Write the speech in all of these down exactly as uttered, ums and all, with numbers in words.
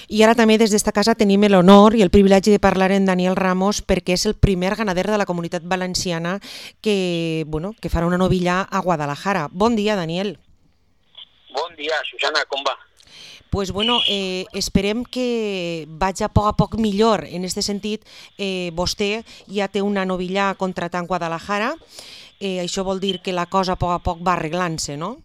I ara també des d'esta casa tenim l'honor i el privilegi de parlar amb Daniel Ramos perquè és el primer ganader de la Comunitat Valenciana que, bueno, que farà una novilla a Guadalajara. Bon dia, Daniel. Bon dia, Susana, com va? Pues bueno, eh, esperem que vagi a poc a poc millor. En aquest sentit, eh, vostè ja té una novilla contratant a Guadalajara. Eh, això vol dir que la cosa a poc a poc va arreglant-se, no?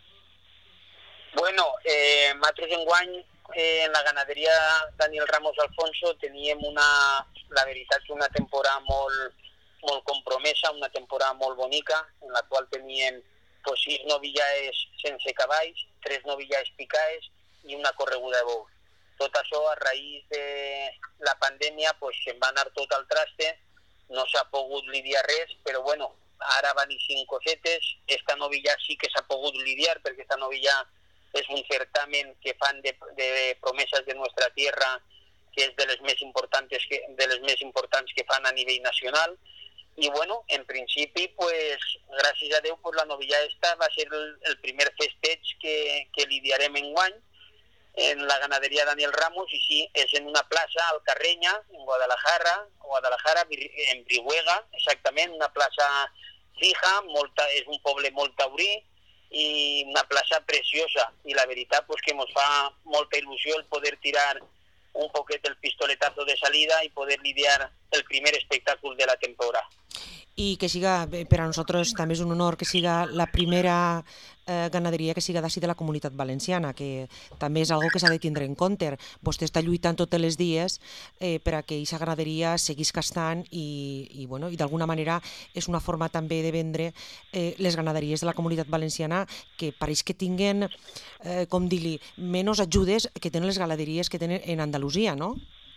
Bueno, eh, nosaltres enguany eh, en la ganaderia Daniel Ramos Alfonso teníem una, la veritat, una temporada molt, molt compromesa, una temporada molt bonica, en la qual teníem pues, sis novillaes sense cavalls, tres novillaes picades i una correguda de bous. Tot això, a raïs de la pandèmia, pues, se'n va anar tot al traste, no s'ha pogut lidiar res, però bueno, ara van i cinc cosetes. Esta novilla sí que s'ha pogut lidiar, perquè esta novilla és un certamen que fan de, de promesas de nuestra tierra, que és de les més importants que, de les més importants que fan a nivell nacional. I bueno, en principi, pues, gràcies a Déu, pues, la novilla esta va ser el, el primer festeig que, que lidiarem enguany en la ganaderia Daniel Ramos, i sí, és en una plaça al Carrenya, en Guadalajara, Guadalajara, en Brihuega, exactament, una plaça fija, molta, és un poble molt taurí, i una plaça preciosa, i la veritat pues, que ens fa molta il·lusió el poder tirar un poquet el pistoletazo de salida i poder lidiar el primer espectacle de la temporada. I que siga, per a nosaltres també és un honor que siga la primera eh, ganaderia que siga d'ací de la Comunitat Valenciana, que també és algo que s'ha de tindre en compte. Vostè està lluitant tots els dies eh, per a que aquesta ganaderia seguís castant i, i, bueno, i d'alguna manera és una forma també de vendre eh, les ganaderies de la Comunitat Valenciana que pareix que tinguen, eh, com dir-li, menys ajudes que tenen les ganaderies que tenen en Andalusia, no?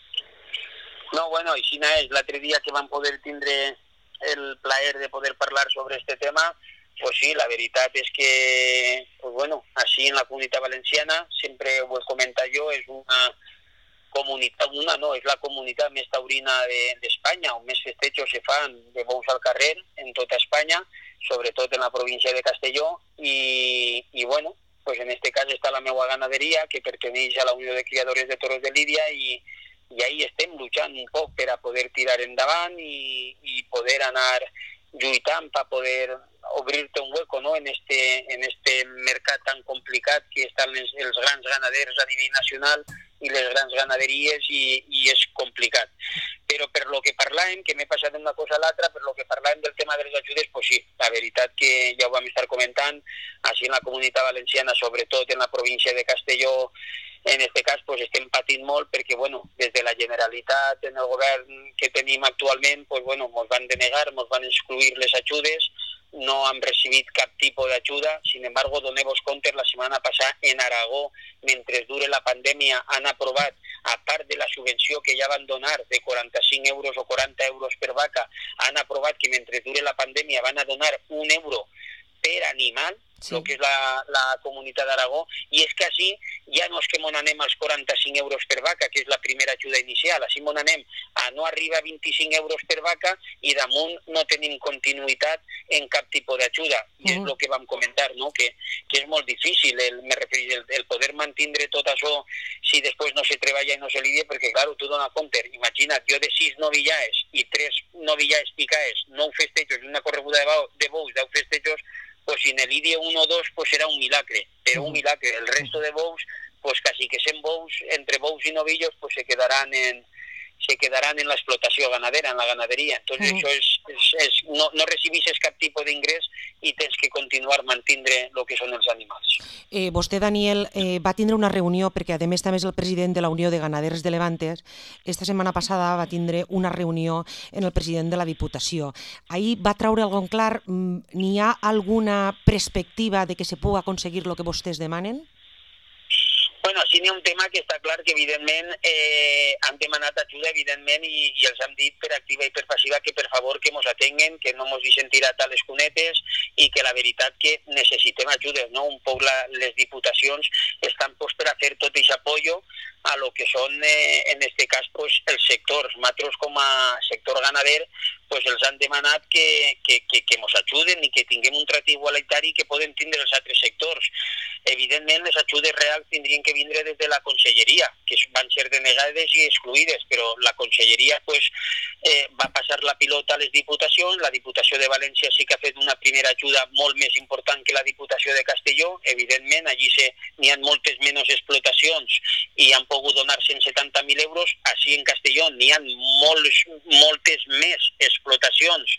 No, bueno, així és. L'altre dia que vam poder tindre el plaer de poder parlar sobre este tema, pues sí, la veritat és que, pues bueno, així en la Comunitat Valenciana, sempre ho he comentat jo, és una comunitat, una no, és la comunitat més taurina d'Espanya, on més festejos se fan de bous al carrer en tota Espanya, sobretot en la província de Castelló, i, i bueno, pues en este cas està la meva ganaderia, que perteneix a la Unió de Criadores de Toros de Lídia, i i ahí estem luchant un poc per a poder tirar endavant i, i poder anar lluitant per poder obrir-te un hueco, ¿no? en, este, en este mercat tan complicat que estan els, els grans ganaders a nivell nacional i les grans ganaderies i, i és complicat. Però per lo que parlàvem, que m'he passat d'una cosa a l'altra, per lo que parlàvem del tema de les ajudes, pues sí, la veritat que ja ho vam estar comentant, així en la Comunitat Valenciana, sobretot en la província de Castelló, en este cas pues, estem patint molt perquè bueno, des de la Generalitat, en el govern que tenim actualment, pues, bueno, ens van denegar, ens van excluir les ajudes, no hem recibit cap tipus d'ajuda. Sin embargo, doneu-vos compte, la setmana passada en Aragó, mentre dure la pandèmia, han aprovat, a part de la subvenció que ja van donar de quaranta-cinc euros o quaranta euros per vaca, han aprovat que mentre dure la pandèmia van a donar un euro per animal, sí. El que és la, la Comunitat d'Aragó, i és que així ja no és que mon anem als quaranta-cinc euros per vaca, que és la primera ajuda inicial, així mon anem a no arriba a vint-i-cinc euros per vaca i damunt no tenim continuïtat en cap tipus d'ajuda. I uh-huh. és el que vam comentar, no? que, que és molt difícil el, me referís, el, el poder mantindre tot això si després no se treballa i no se lidia, perquè clar, tu dona compte, imagina't, jo de sis novillaes i tres novillaes picades, nou festejos i una correguda de bous, deu festejos, pues si en el lidia uno o dos, pues será un milagre, pero un milagre. El resto de bous, pues casi que sean bous, entre bous y novillos, pues se quedarán en se quedarán en la explotació ganadera, en la ganaderia. Entonces, mm. això és, és, és, no, no recibixes cap tipus d'ingrés i tens que continuar mantindre el que són els animals. Eh, vostè, Daniel, eh, va tindre una reunió, perquè a més també és el president de la Unió de Ganaders de Levantes. Esta setmana passada va tindre una reunió en el president de la Diputació. Ahir va traure algun clar, n'hi ha alguna perspectiva de que se pugui aconseguir el que vostès demanen? Bueno, sí, n'hi ha un tema que està clar que, evidentment, eh, han demanat ajuda, evidentment, i, i els han dit per activa i per passiva que, per favor, que mos atenguen, que no mos deixen tirat a les cunetes i que la veritat que necessitem ajudes, no? Un poc la, les diputacions estan pues, per a fer tot aquest apoyo a lo que són, eh, en este cas, pues, els sectors. Nosaltres, com a sector ganader, pues, els han demanat que, que, que, que ens ajuden i que tinguem un tracte igualitari que poden tindre els altres sectors. Evidentment, les ajudes reals tindrien que vindre des de la conselleria, que van ser denegades i excluïdes, però la conselleria pues, eh, va passar la pilota a les diputacions. La Diputació de València sí que ha fet una primera ajuda molt més important que la Diputació de Castelló. Evidentment, allí n'hi ha moltes menys explotacions i han pogut donar cent setanta mil euros. Així en Castelló n'hi ha molts, moltes més explotacions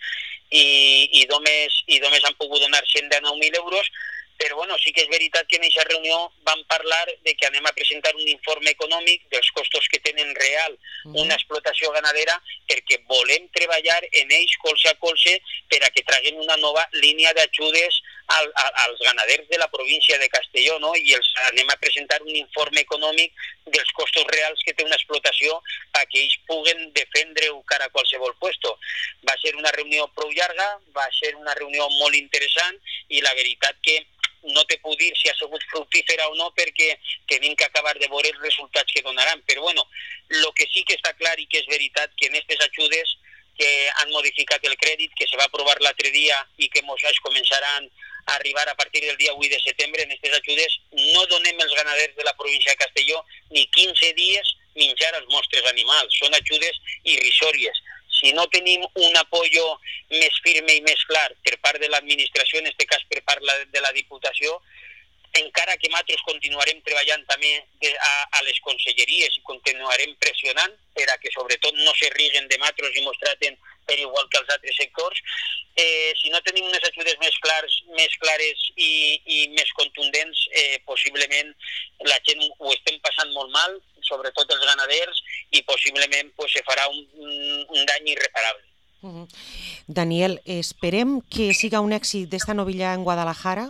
i, i, només, i només han pogut donar cent dinou mil euros. Però bueno, sí que és veritat que en aquesta reunió vam parlar de que anem a presentar un informe econòmic dels costos que tenen real una explotació ganadera, perquè volem treballar en ells colze a colze per a que traguen una nova línia d'ajudes al, a, als ganaders de la província de Castelló, no? I els anem a presentar un informe econòmic dels costos reals que té una explotació perquè ells puguen defendre-ho cara a qualsevol puesto. Va ser una reunió prou llarga, va ser una reunió molt interessant i la veritat que no te puc dir si ha sigut fructífera o no perquè tenim que acabar de veure els resultats que donaran. Però bueno, el que sí que està clar i que és veritat que en aquestes ajudes que han modificat el crèdit, que se va aprovar l'altre dia i que ens començaran a arribar a partir del dia vuit de setembre, en aquestes ajudes no donem els ganaders de la província de Castelló ni quinze dies menjar als nostres animals. Són ajudes irrisòries. Si no tenim un apoyo més firme i més clar per part de l'administració, en aquest cas per part de la Diputació, encara que nosaltres continuarem treballant també a, a les conselleries i continuarem pressionant per a que sobretot no se riguen de nosaltres i ens traten per igual que els altres sectors, eh, si no tenim unes ajudes més clares, més clares i, i més contundents, eh, possiblement la gent ho estem passant molt mal, sobretot els ganaders, i possiblement pues, se farà un, un dany irreparable. Uh-huh. Daniel, esperem que siga un èxit d'esta novilla en Guadalajara,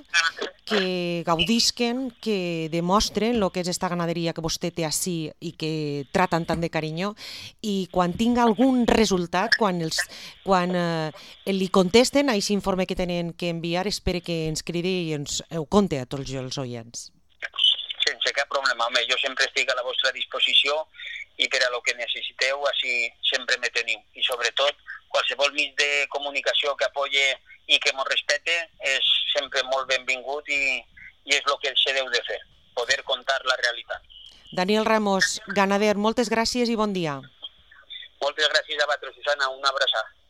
que gaudisquen, que demostren el que és esta ganaderia que vostè té ací i que traten tant de carinyo, i quan tinga algun resultat, quan, els, quan eh, li contesten a aquest informe que tenen que enviar, espere que ens cridi i ens ho conte a tots els oients. Sense cap problema, home, jo sempre estic a la vostra disposició i per a lo que necessiteu, així sempre me teniu. I sobretot, qualsevol mig de comunicació que apoye i que ens respecte és sempre molt benvingut i, i és el que se deu de fer, poder contar la realitat. Daniel Ramos, ganader, moltes gràcies i bon dia. Moltes gràcies a vosaltres, Susana, una abraçada.